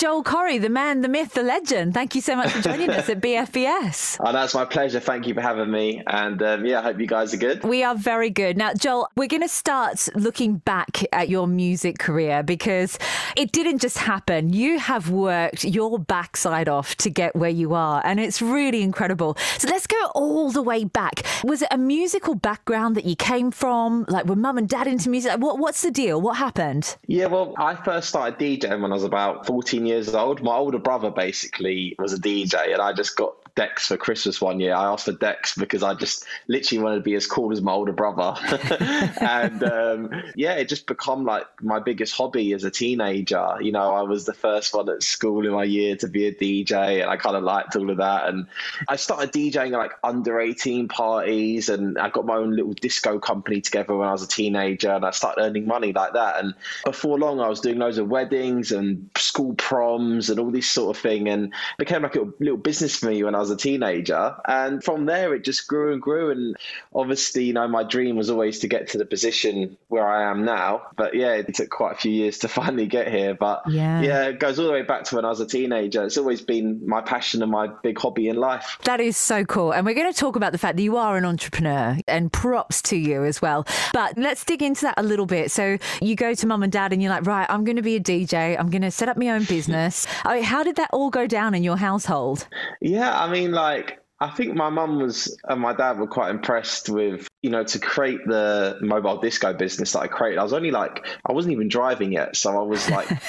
Joel Corry, the man, the myth, the legend. Thank you so much for joining us at BFBS. Oh, that's my pleasure. Thank you for having me. And I hope you guys are good. We are very good. Now, Joel, we're going to start looking back at your music career because it didn't just happen. You have worked your backside off to get where you are, and it's really incredible. So let's go all the way back. Was it a musical background that you came from? Like, were mum and dad into music? What's the deal? What happened? Yeah, well, I first started DJing when I was about 14 years old. My older brother basically was a DJ, and I just got decks for Christmas one year. I asked for decks because I just literally wanted to be as cool as my older brother. And it just become like my biggest hobby as a teenager. You know, I was the first one at school in my year to be a DJ, and I kind of liked all of that. And I started DJing at like under 18 parties, and I got my own little disco company together when I was a teenager, and I started earning money like that. And before long, I was doing loads of weddings and school proms and all this sort of thing, and it became like a little business for me when I was a teenager. And from there, it just grew and grew. And obviously, you know, my dream was always to get to the position where I am now. But yeah, it took quite a few years to finally get here. But yeah, it goes all the way back to when I was a teenager. It's always been my passion and my big hobby in life. That is so cool. And we're going to talk about the fact that you are an entrepreneur, and props to you as well. But let's dig into that a little bit. So you go to mum and dad and you're like, right, I'm going to be a DJ. I'm going to set up my own business. I mean, how did that all go down in your household? Yeah, I mean, I think my mum and my dad were quite impressed with, you know, to create the mobile disco business that I created. I wasn't even driving yet. So I was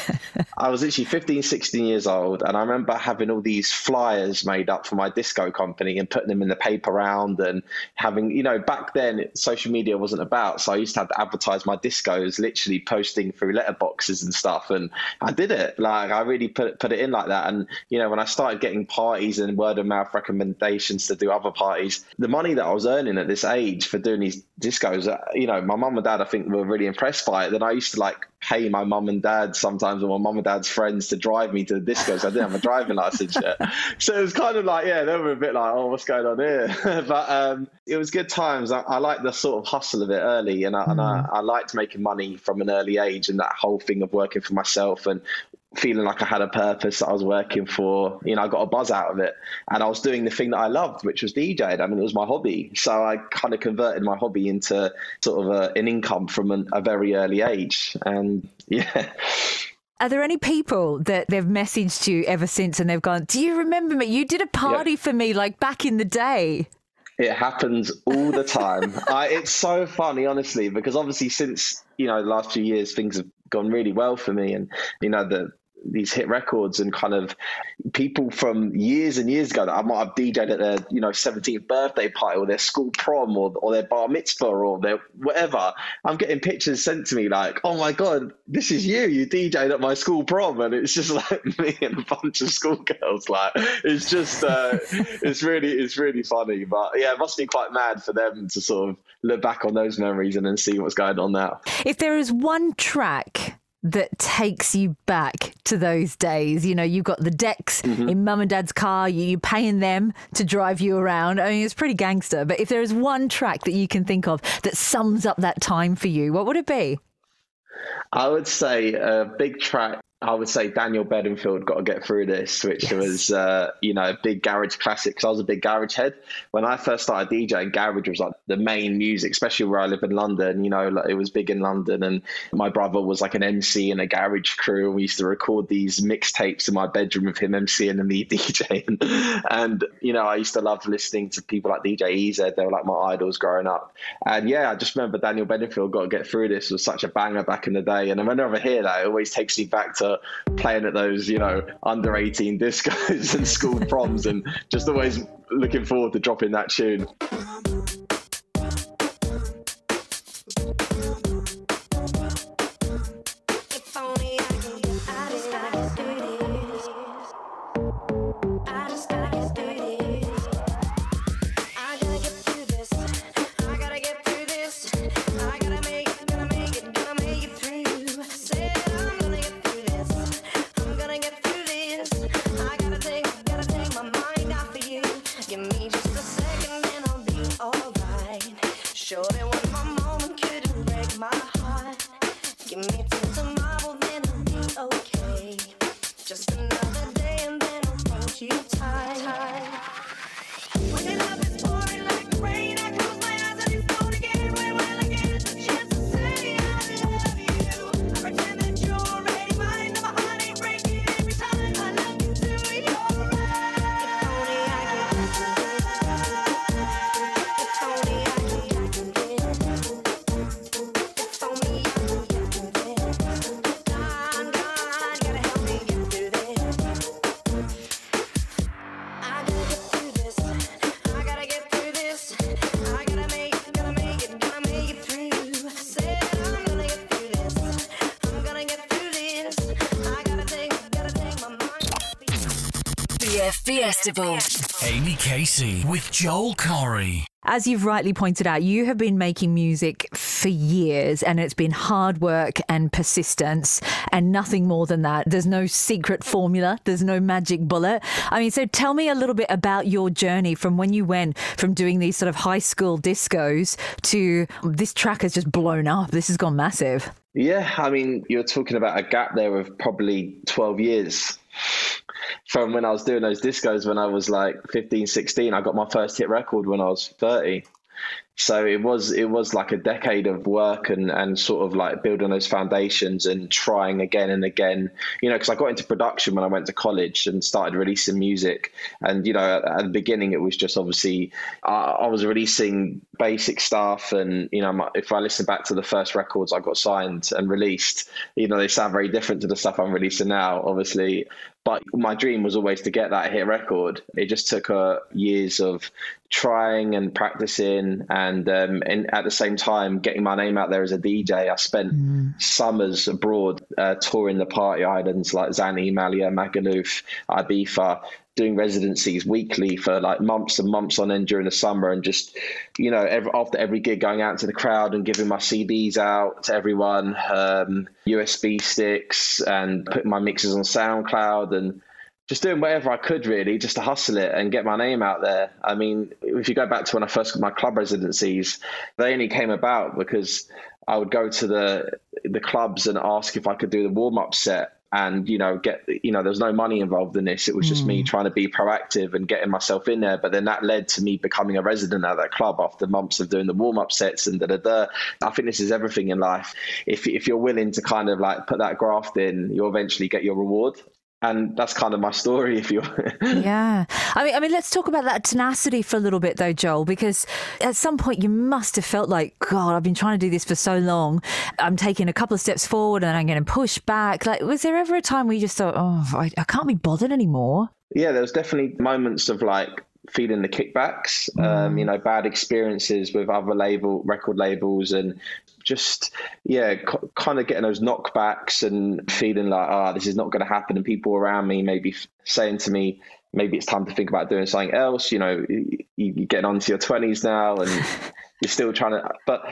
I was literally 15, 16 years old. And I remember having all these flyers made up for my disco company and putting them in the paper round, and having, you know, back then social media wasn't about. So I used to have to advertise my discos, literally posting through letterboxes and stuff. And I did it. Like, I really put it in like that. And, you know, when I started getting parties and word of mouth recommendations to do other parties, the money that I was earning at this age for doing these discos, you know, my mum and dad, I think, were really impressed by it. Then I used to pay my mum and dad sometimes, or my mum and dad's friends, to drive me to the discos. I didn't have a driving license yet. So it was kind of like, yeah, they were a bit like, oh, what's going on here? But it was good times. I liked the sort of hustle of it early, and I liked making money from an early age, and that whole thing of working for myself and feeling like I had a purpose that I was working for. You know, I got a buzz out of it, and I was doing the thing that I loved, which was DJing. I mean, it was my hobby. So I kind of converted my hobby into sort of an income from a very early age. And yeah. Are there any people that they've messaged you ever since and they've gone, do you remember me? You did a party for me like back in the day. It happens all the time. It's so funny, honestly, because obviously since, you know, the last few years, things have gone really well for me. And, you know, these hit records, and kind of people from years and years ago that I might have DJed at their, you know, 17th birthday party, or their school prom, or their bar mitzvah, or their whatever. I'm getting pictures sent to me like, oh my God, this is you DJed at my school prom. And it's just like me and a bunch of schoolgirls. Like, it's just, it's really funny. But yeah, it must be quite mad for them to sort of look back on those memories and then see what's going on now. If there is one track that takes you back to those days, you know, you've got the decks in mum and dad's car, you're paying them to drive you around. I mean, it's pretty gangster. But if there is one track that you can think of that sums up that time for you, what would it be? I would say a big track. I would say Daniel Bedingfield, Got to Get Through This, which was, you know, a big garage classic, because I was a big garage head. When I first started DJing, garage was like the main music, especially where I live in London. You know, like, it was big in London, and my brother was like an MC in a garage crew, and we used to record these mixtapes in my bedroom of him MCing and me DJing. And, you know, I used to love listening to people like DJ EZ. They were like my idols growing up. And yeah, I just remember Daniel Bedingfield, Got to Get Through This was such a banger back in the day. And whenever I hear that, it always takes me back to playing at those, you know, under 18 discos and school proms, and just always looking forward to dropping that tune. Give me just a second and I'll be all KCF Festival. Amy Casey with Joel Corry. As you've rightly pointed out, you have been making music for years, and it's been hard work and persistence and nothing more than that. There's no secret formula. There's no magic bullet. I mean, so tell me a little bit about your journey from when you went from doing these sort of high school discos to this track has just blown up. This has gone massive. Yeah, I mean, you're talking about a gap there of probably 12 years from when I was doing those discos when I was like 15, 16. I got my first hit record when I was 30. So it was like a decade of work and sort of like building those foundations and trying again and again, because I got into production when I went to college and started releasing music. And, at the beginning, it was just obviously I was releasing basic stuff. And, if I listen back to the first records I got signed and released, they sound very different to the stuff I'm releasing now, obviously. But my dream was always to get that hit record. It just took years of trying and practicing and at the same time getting my name out there as a DJ. I spent summers abroad touring the party islands like Zani, Malia, Magaluf, Ibiza, doing residencies weekly for like months and months on end during the summer, and just after every gig going out to the crowd and giving my CDs out to everyone, USB sticks, and putting my mixes on SoundCloud and just doing whatever I could really just to hustle it and get my name out there. I mean, if you go back to when I first got my club residencies, they only came about because I would go to the clubs and ask if I could do the warm-up set. And, there's no money involved in this. It was just me trying to be proactive and getting myself in there. But then that led to me becoming a resident at that club after months of doing the warm-up sets and da-da-da. I think this is everything in life. If you're willing to kind of like put that graft in, you'll eventually get your reward. And that's kind of my story, if you Yeah. I mean, let's talk about that tenacity for a little bit, though, Joel, because at some point you must have felt like, God, I've been trying to do this for so long. I'm taking a couple of steps forward and I'm getting pushed back. Like, was there ever a time where you just thought, oh, I can't be bothered anymore? Yeah, there was definitely moments of like feeling the kickbacks, bad experiences with other record labels, and just, kind of getting those knockbacks and feeling like, this is not going to happen. And people around me maybe saying to me, maybe it's time to think about doing something else. You're getting on to your 20s now and you're still trying to, but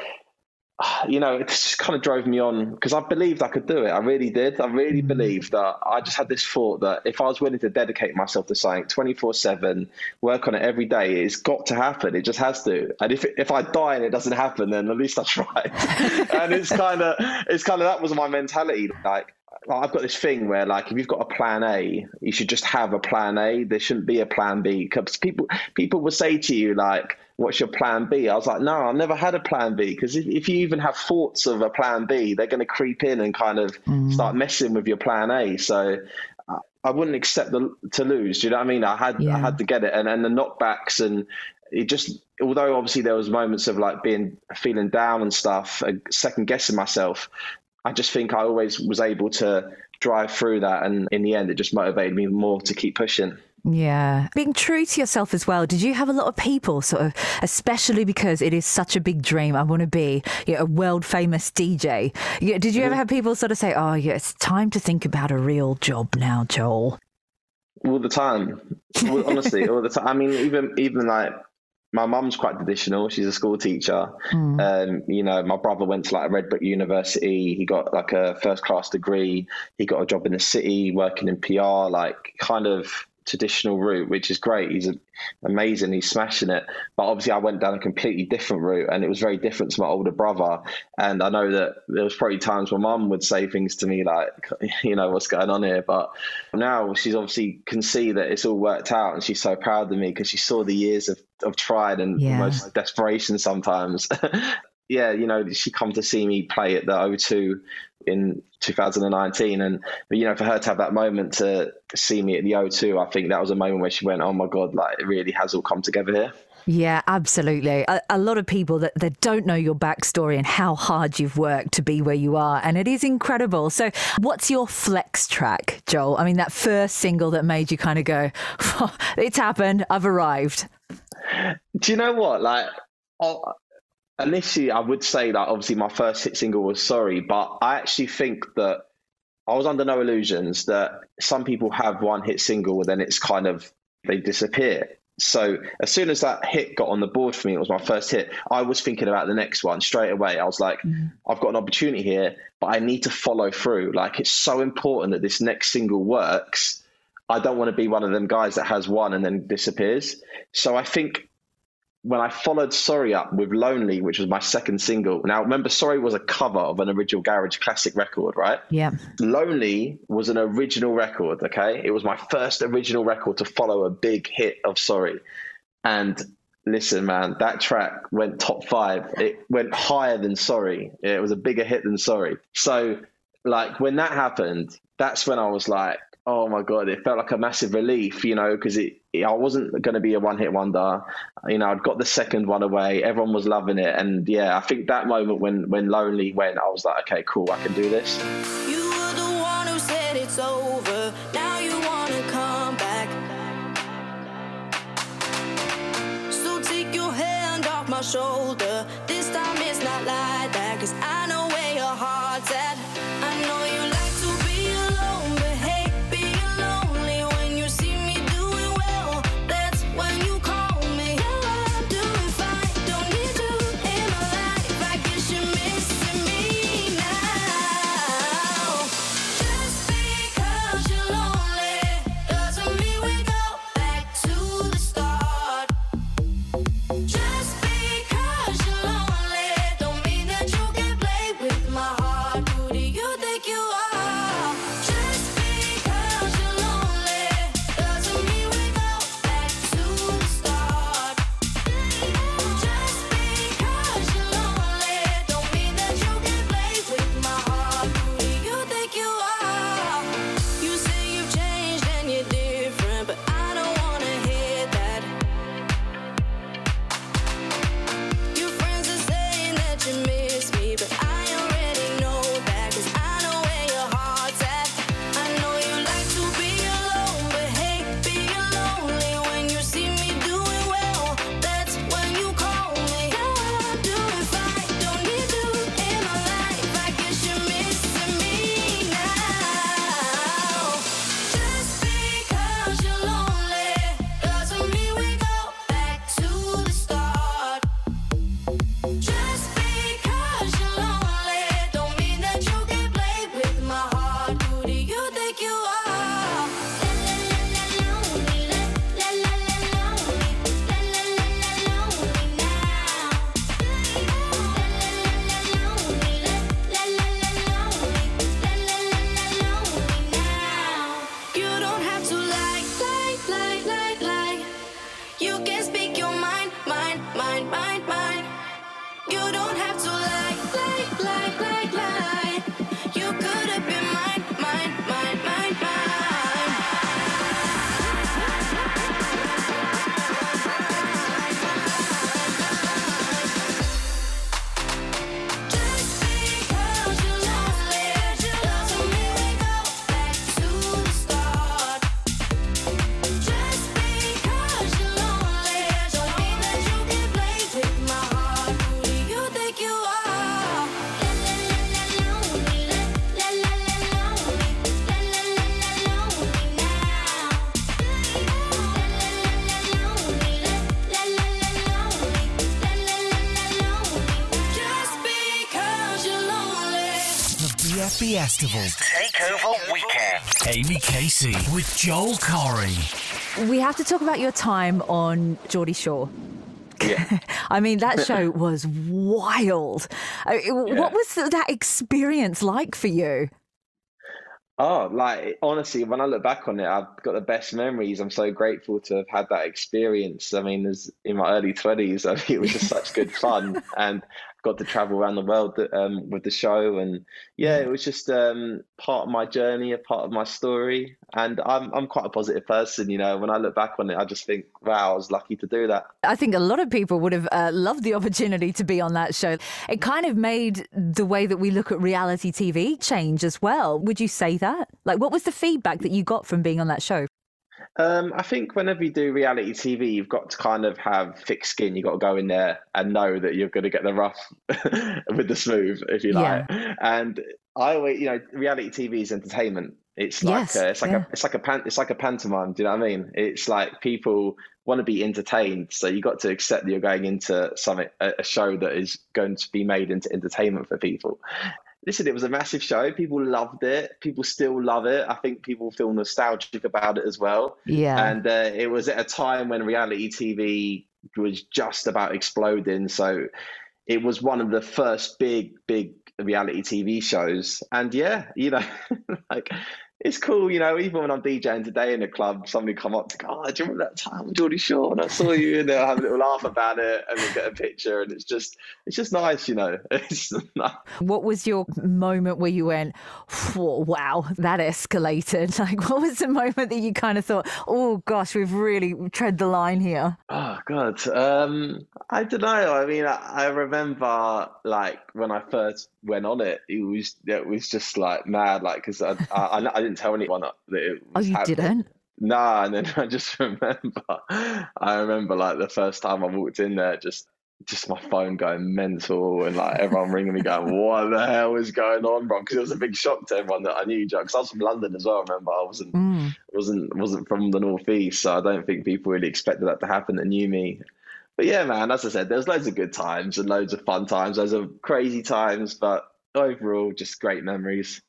it just kind of drove me on because I believed I could do it. I really did. I really believed that. I just had this thought that if I was willing to dedicate myself to something 24/7, work on it every day, it's got to happen. It just has to. And if I die and it doesn't happen, then at least I tried. And it's kind of that was my mentality. Like, I've got this thing where, like, if you've got a plan A, you should just have a plan A. There shouldn't be a plan B. Because people will say to you, like, what's your plan B? I was like, no, I've never had a plan B. Because if you even have thoughts of a plan B, they're going to creep in and kind of start messing with your plan A. So I wouldn't accept to lose. Do you know what I mean? I had to get it. And the knockbacks, and it just, although obviously there was moments of like feeling down and stuff, second guessing myself, I just think I always was able to drive through that. And in the end, it just motivated me more to keep pushing. Yeah. Being true to yourself as well. Did you have a lot of people sort of, especially because it is such a big dream, I want to be a world famous DJ. Did you ever have people sort of say, oh, yeah, it's time to think about a real job now, Joel? All the time. Honestly, all the time. I mean, even like, my mum's quite traditional. She's a school teacher. My brother went to like a Red Brick University. He got like a first class degree. He got a job in the city working in PR, like kind of traditional route, which is great. He's amazing. He's smashing it. But obviously I went down a completely different route, and it was very different to my older brother. And I know that there was probably times my mum would say things to me like, what's going on here? But now she's obviously can see that it's all worked out, and she's so proud of me because she saw the years of trying and almost desperation sometimes. She come to see me play at the O2 in 2019, and for her to have that moment to see me at the O2, I think that was a moment where she went, oh my God, like it really has all come together here. Yeah, absolutely. A lot of people that don't know your backstory and how hard you've worked to be where you are, and it is incredible. So what's your flex track, Joel? I mean, that first single that made you kind of go, oh, it's happened, I've arrived. Do you know what? Like, initially, I would say that obviously my first hit single was Sorry, but I actually think that I was under no illusions that some people have one hit single and then it's kind of, they disappear. So as soon as that hit got on the board for me, it was my first hit, I was thinking about the next one straight away. I was like, I've got an opportunity here, but I need to follow through. Like, it's so important that this next single works. I don't want to be one of them guys that has one and then disappears. So I think when I followed Sorry up with Lonely, which was my second single. Now, remember, Sorry was a cover of an original Garage classic record, right? Yeah. Lonely was an original record, okay? It was my first original record to follow a big hit of Sorry. And listen, man, that track went top 5. It went higher than Sorry. It was a bigger hit than Sorry. So, like, when that happened, that's when I was like, oh my God, it felt like a massive relief, you know, because I wasn't going to be a one-hit wonder. You know, I'd got the second one away. Everyone was loving it. And yeah, I think that moment when Lonely went, I was like, okay, cool, I can do this. You were the one who said it's over. Now you want to come back. So take your hand off my shoulder. This time it's not like that, 'cause I know where your heart's at. I know you like to be alone, but hey, being lonely when you see me doing well, that's when you call me. Yeah, I'm doing fine, don't need you in my life. I guess you're missing me now. Just because you're lonely doesn't mean we go back to the start. Just because you're lonely don't mean that you can play with my heart. Who do you think you are? Just because you're lonely doesn't mean we go back to the start. Just because you're lonely don't mean that you can play with my heart. Who do you think you are? You say you've changed and you're different, but I don't wanna hear that. Your friends are saying that you miss me, but I already know that, 'cause I know where your heart's at. I know you like to be alone, but hey, being lonely when you see me doing well, that's when you call me. Yeah, I'm doing fine, don't need you in my life. I guess you're missing me now. Just because you're lonely doesn't mean we go back to the start. Just because you're lonely don't mean that you can play with my heart. Who do you think you are? Lonely, la la la lonely, la la la lonely now. Lonely, la la la lonely, la la la lonely now. You don't have to like. You can speak your mind. You don't have to like. You could have been mine. Just because you're lonely doesn't mean we go back to the start. Just because you're lonely don't mean that you can play with my heart. Who do you think you are? Lonely, la la la lonely, la la la lonely now. Lonely, la la la lonely, la la la lonely. Just because you're lonely. The BFB Festival Takeover Weekend. Amy Casey with Joel Corey. We have to talk about your time on Geordie Shore. Yeah. I mean, that show was wild. What was that experience like for you? Oh, like, honestly, when I look back on it, I've got the best memories. I'm so grateful to have had that experience. I mean, as in my early 20s, I mean, it was just such good fun, and got to travel around the world with the show. And yeah, it was just part of my journey, a part of my story. And I'm quite a positive person, you know. When I look back on it, I just think, wow, I was lucky to do that. I think a lot of people would have loved the opportunity to be on that show. It kind of made the way that we look at reality TV change as well. Would you say that? Like, what was the feedback that you got from being on that show? I think whenever you do reality TV, you've got to kind of have thick skin. You've got to go in there and know that you're going to get the rough with the smooth, if you like. And I always, reality TV is entertainment. It's like it's like a pantomime. Do you know what I mean? It's like people want to be entertained, so you got to accept that you're going into a show that is going to be made into entertainment for people. Listen, it was a massive show. People loved it. People still love it. I think people feel nostalgic about it as well. Yeah. And it was at a time when reality TV was just about exploding. So it was one of the first big reality TV shows. And like, it's cool, even when I'm DJing today in a club, somebody come up to go, "Oh, do you remember that time with Geordie Shore? And I saw you," and they'll have a little laugh about it and then get a picture. And it's just nice, It's nice. What was your moment where you went, wow, that escalated? Like, what was the moment that you kind of thought, oh gosh, we've really tread the line here? Oh God. I don't know. I mean, I remember like when I first went on it, it was just like mad, like, because I didn't tell anyone that it was happening. Didn't? Nah, and then I just remember like the first time I walked in there, just my phone going mental and like everyone ringing me going, "What the hell is going on, bro?" Because it was a big shock to everyone that I knew, because I was from London as well. Remember, I wasn't from the northeast, so I don't think people really expected that to happen that knew me. But yeah, man, as I said, there's loads of good times and loads of fun times, loads of crazy times, but overall, just great memories.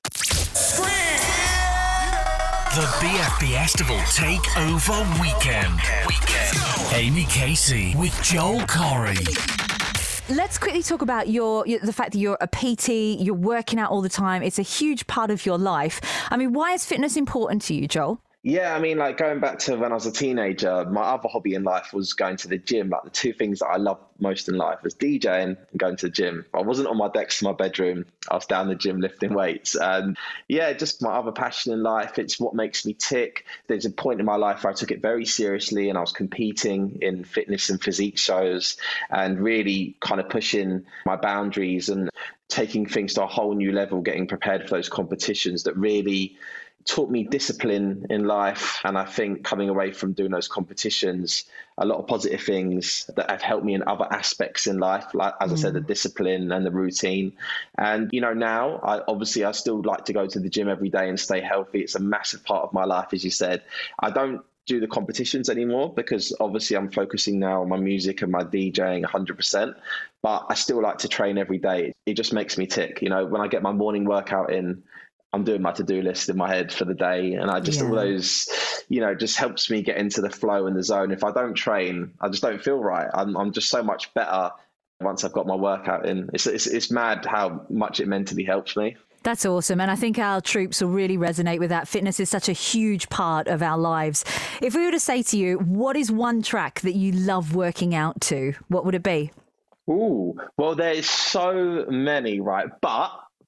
The BFB Estival Takeover Weekend. Amy Casey with Joel Corry. Let's quickly talk about the fact that you're a PT, you're working out all the time. It's a huge part of your life. I mean, why is fitness important to you, Joel? Yeah, I mean, like going back to when I was a teenager, my other hobby in life was going to the gym. Like the two things that I loved most in life was DJing and going to the gym. I wasn't on my decks in my bedroom. I was down the gym lifting weights. And yeah, just my other passion in life. It's what makes me tick. There's a point in my life where I took it very seriously and I was competing in fitness and physique shows and really kind of pushing my boundaries and taking things to a whole new level, getting prepared for those competitions that really taught me discipline in life. And I think coming away from doing those competitions, a lot of positive things that have helped me in other aspects in life, like, as I said, the discipline and the routine. And, now I still like to go to the gym every day and stay healthy. It's a massive part of my life, as you said. I don't do the competitions anymore because obviously I'm focusing now on my music and my DJing 100%, but I still like to train every day. It just makes me tick. When I get my morning workout in, I'm doing my to-do list in my head for the day. And I just, all those, just helps me get into the flow and the zone. If I don't train, I just don't feel right. I'm just so much better once I've got my workout in. It's mad how much it mentally helps me. That's awesome. And I think our troops will really resonate with that. Fitness is such a huge part of our lives. If we were to say to you, what is one track that you love working out to? What would it be? Ooh, well, there's so many, right? But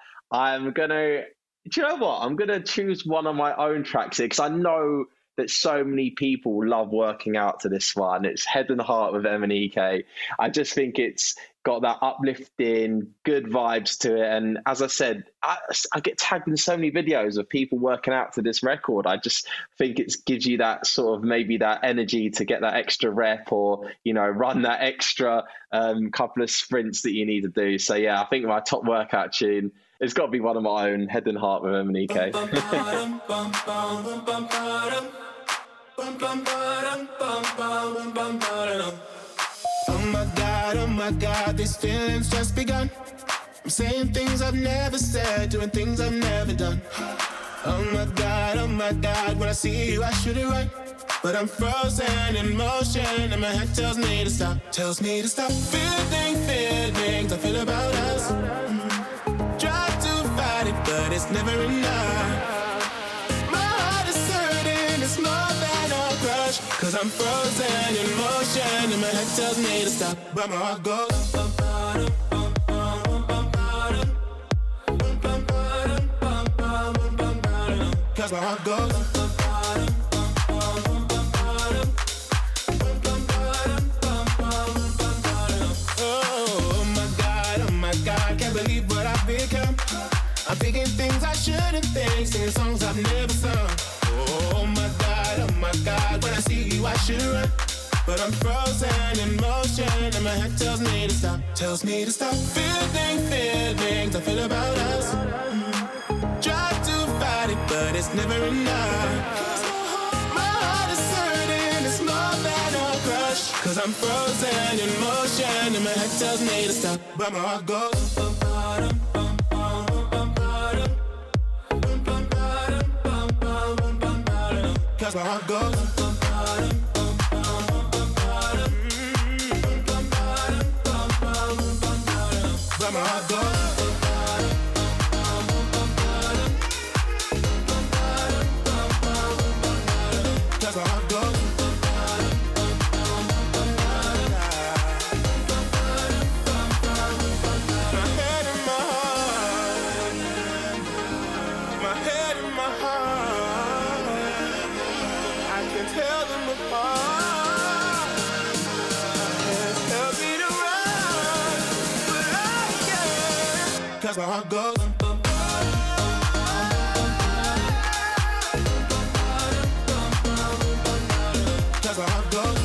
do you know what? I'm going to choose one of my own tracks here because I know that so many people love working out to this one. It's Head and Heart with MNEK. I just think it's got that uplifting, good vibes to it. And as I said, I get tagged in so many videos of people working out to this record. I just think it gives you that sort of maybe that energy to get that extra rep or, run that extra couple of sprints that you need to do. So yeah, I think my top workout tune, it's got to be one of my own, Head and Heart with MNEK. Oh my God, these feelings just begun. I'm saying things I've never said, doing things I've never done. Oh my God, when I see you, I should it right. But I'm frozen in motion, and my head tells me to stop. Feeling feelings I feel about us. Try to fight it, but it's never enough. My heart is hurting, it's more than a crush. Cause I'm frozen in motion, and my head tells me to stop. But my heart goes cause my heart goes. Oh my God, can't believe what I've become. I'm thinking things I shouldn't think, singing songs I've never sung. Oh my God, should run, but I'm frozen in motion, and my head tells me to stop. Tells me to stop. Feelings I feel about us. Try to fight it, but it's never enough. My heart is hurting, it's more than a crush. Cause I'm frozen in motion, and my head tells me to stop, but my heart goes. Cause my heart goes. But my heart goes. Cause my heart goes. My head and my heart. My head and my heart. I can tell them apart. Can't help me to run, but I can't. Cause my heart goes. Cause my heart goes.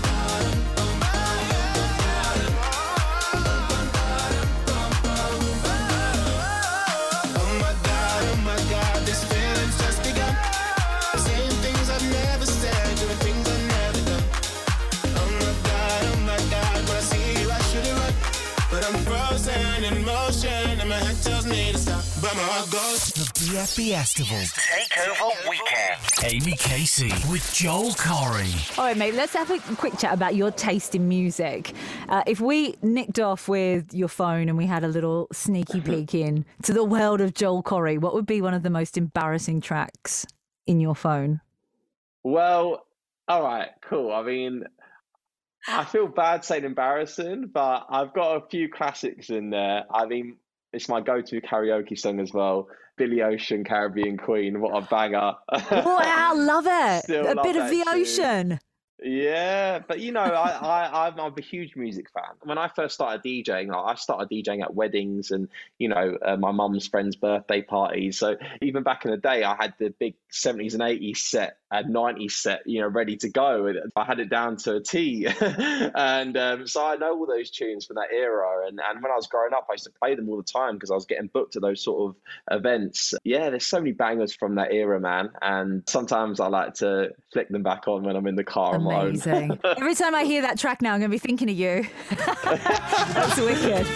Oh my God, this feeling's just begun. Saying things I've never said, doing things I've never done. Oh my God, when I see you I should have run, but I'm frozen in motion, and my head tells me to stop, but my heart goes. The BF Festival Takeover Weekend. Amy Casey with Joel Corey. All right, mate, let's have a quick chat about your taste in music. If we nicked off with your phone and we had a little sneaky peek in to the world of Joel Corey, what would be one of the most embarrassing tracks in your phone? Well, all right, cool. I mean, I feel bad saying embarrassing, but I've got a few classics in there. I mean, it's my go-to karaoke song as well. Billy Ocean, Caribbean Queen. What a banger. Wow, love it. Still A love bit of that the tune. ocean. Yeah, but you know, I'm a huge music fan. When I first started DJing, I started DJing at weddings and, you know, my mum's friends' birthday parties. So even back in the day, I had the big 70s and 80s set and 90s set, you know, ready to go. I had it down to a T. And so I know all those tunes from that era. And when I was growing up, I used to play them all the time because I was getting booked to those sort of events. Yeah, there's so many bangers from that era, man. And sometimes I like to flick them back on when I'm in the car on my own. Amazing. Every time I hear that track now, I'm going to be thinking of you. That's wicked.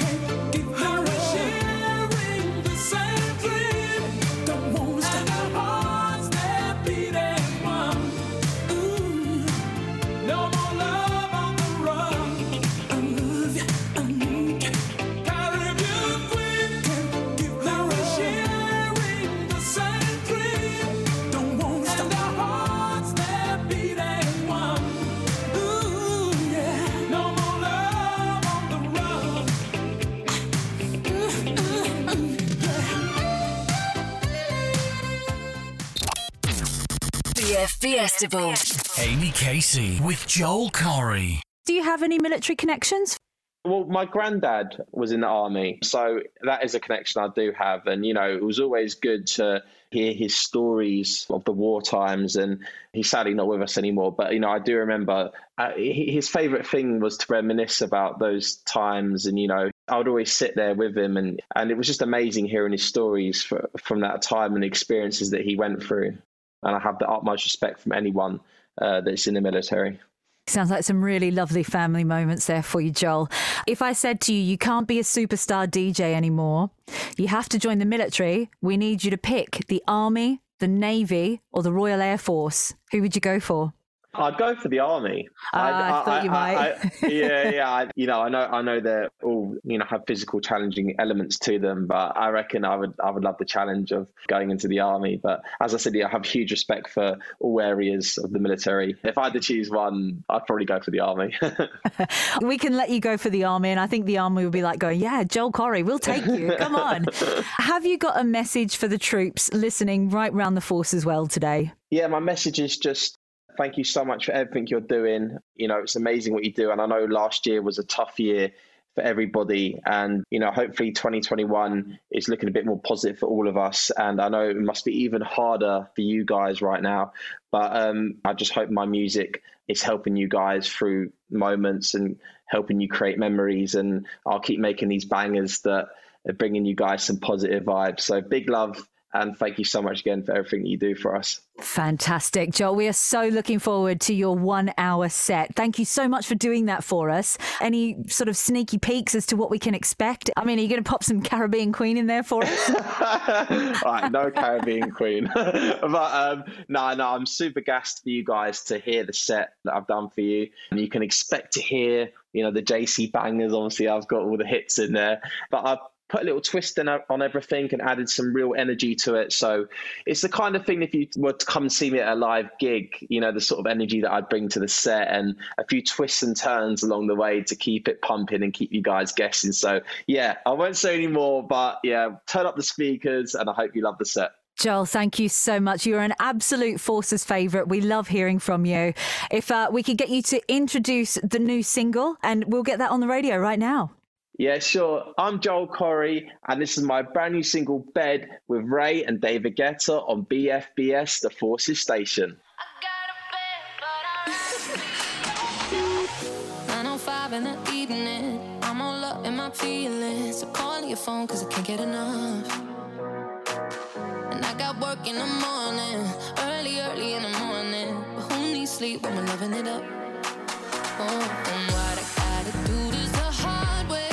Festival. Amy Casey with Joel Corey. Do you have any military connections? Well, my granddad was in the army, so that is a connection I do have. And, you know, it was always good to hear his stories of the war times. And he's sadly not with us anymore. But, you know, I do remember his favourite thing was to reminisce about those times. And, you know, I would always sit there with him. And it was just amazing hearing his stories from that time and the experiences that he went through. And I have the utmost respect from anyone that's in the military. Sounds like some really lovely family moments there for you, Joel. If I said to you, you can't be a superstar DJ anymore, you have to join the military, we need you to pick the Army, the Navy or the Royal Air Force. Who would you go for? I'd go for the army. I thought you might. I know they're all, have physical challenging elements to them, but I reckon I would love the challenge of going into the army. But as I said, I have huge respect for all areas of the military. If I had to choose one, I'd probably go for the army. We can let you go for the army, and I think the army will be like going, yeah, Joel Corey, we'll take you. Come on. Have you got a message for the troops listening right round the force as well today? Yeah, my message is just thank you so much for everything you're doing. It's amazing what you do. And I know last year was a tough year for everybody. And, you know, hopefully 2021 is looking a bit more positive for all of us. And I know it must be even harder for you guys right now, but I just hope my music is helping you guys through moments and helping you create memories. And I'll keep making these bangers that are bringing you guys some positive vibes. So big love. And thank you so much again for everything that you do for us. Fantastic, Joel. We are so looking forward to your 1 hour set. Thank you so much for doing that for us. Any sort of sneaky peeks as to what we can expect? I mean, are you going to pop some Caribbean Queen in there for us? All right, no Caribbean Queen. But no, I'm super gassed for you guys to hear the set that I've done for you. And you can expect to hear, you know, the JC bangers. Obviously, I've got all the hits in there. But I've put a little twist on everything and added some real energy to it. So it's the kind of thing, if you were to come and see me at a live gig, you know, the sort of energy that I'd bring to the set and a few twists and turns along the way to keep it pumping and keep you guys guessing. So yeah, I won't say any more, but yeah, turn up the speakers and I hope you love the set. Joel, thank you so much. You're an absolute Forces favourite. We love hearing from you. If we could get you to introduce the new single, and we'll get that on the radio right now. Yeah, sure. I'm Joel Corry, and this is my brand new single, Bed, with Ray and David Guetta on BFBS, the Forces station. 9:05 in the evening, I'm all up in my feelings. So call your phone, cause I can't get enough. And I got work in the morning, early in the morning. But who needs sleep when we're loving it up? Oh, and what I gotta do this the hard way.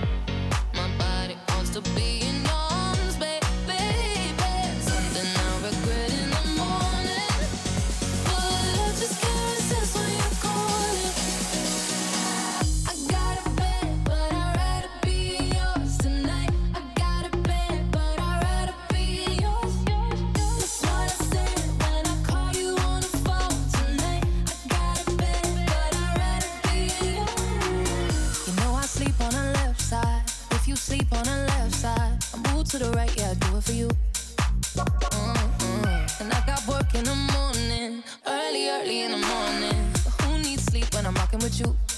To be in arms, baby, something I regret in the morning. But I just can't resist when you're calling. I got a bed, but I'd rather be yours tonight. I got a bed, but I'd rather be yours. That's what I said when I call you on the phone tonight. I got a bed, but I'd rather be yours. You know I sleep on the left side. If you sleep on the left side, I move to the right, yeah, I do it for you. And I got work in the morning, early in the morning. But who needs sleep when I'm rocking with you?